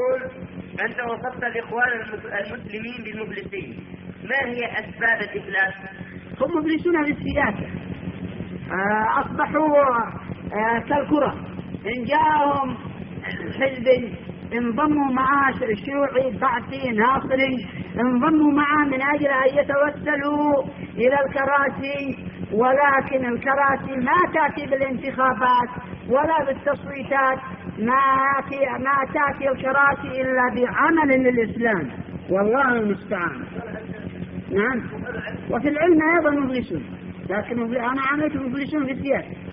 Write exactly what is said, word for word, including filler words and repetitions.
يقول: أنت وصفت الإخوان المسلمين بالمفلسين، ما هي أسباب الإفلاس؟ هم مفلسون في السياسة، أصبحوا كالكرة، إن جاءهم حزب انضموا معاه شيوعي بعثي ناصري، انضموا معاه من أجل أن يتوسلوا إلى الكراسي، ولكن الكراسي ما تأتي بالانتخابات ولا بالتصويتات، ما ما تأتي الكراسي إلا بعمل للإسلام، والله المستعان. نعم. وفي العلم أيضا مفلسون، لكن أنا عملت مفلسون في السياسة.